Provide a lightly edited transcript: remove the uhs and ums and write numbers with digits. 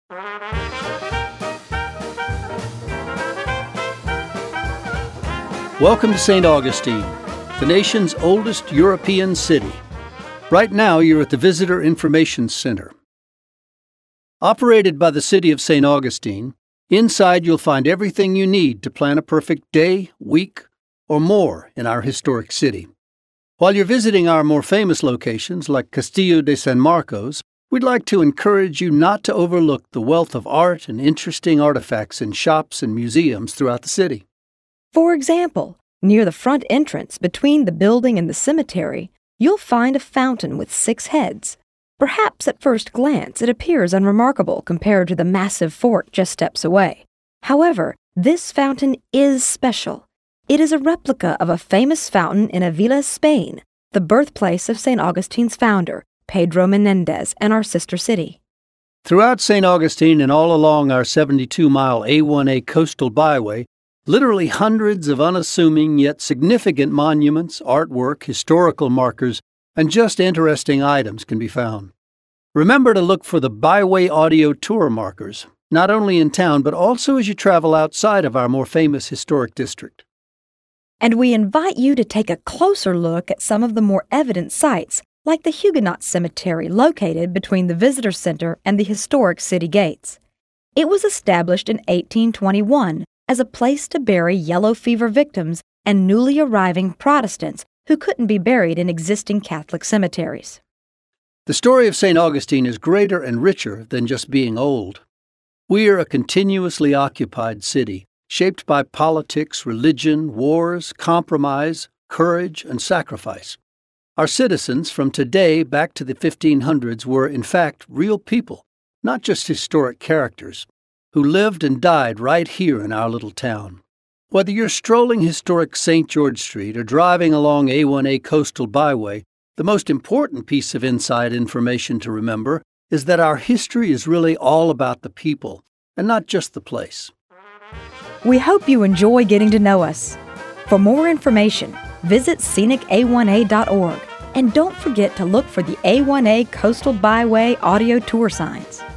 Welcome to St. Augustine, the nation's oldest European city. Right now, you're at the Visitor Information Center. Operated by the City of St. Augustine, inside you'll find everything you need to plan a perfect day, week, or more in our historic city. While you're visiting our more famous locations like Castillo de San Marcos, we'd like to encourage you not to overlook the wealth of art and interesting artifacts in shops and museums throughout the city. For example, near the front entrance between the building and the cemetery, you'll find a fountain with 6 heads. Perhaps at first glance it appears unremarkable compared to the massive fort just steps away. However, this fountain is special. It is a replica of a famous fountain in Avila, Spain, the birthplace of St. Augustine's founder, Pedro Menendez, and our sister city. Throughout St. Augustine and all along our 72-mile A1A coastal byway, literally hundreds of unassuming yet significant monuments, artwork, historical markers, and just interesting items can be found. Remember to look for the Byway Audio Tour markers, not only in town but also as you travel outside of our more famous historic district. And we invite you to take a closer look at some of the more evident sites, like the Huguenot Cemetery located between the Visitor Center and the historic city gates. It was established in 1821 as a place to bury yellow fever victims and newly arriving Protestants who couldn't be buried in existing Catholic cemeteries. The story of St. Augustine is greater and richer than just being old. We are a continuously occupied city, shaped by politics, religion, wars, compromise, courage, and sacrifice. Our citizens from today back to the 1500s were, in fact, real people, not just historic characters, who lived and died right here in our little town. Whether you're strolling historic St. George Street or driving along A1A Coastal Byway, the most important piece of inside information to remember is that our history is really all about the people and not just the place. We hope you enjoy getting to know us. For more information, visit scenica1a.org and don't forget to look for the A1A Coastal Byway audio tour signs.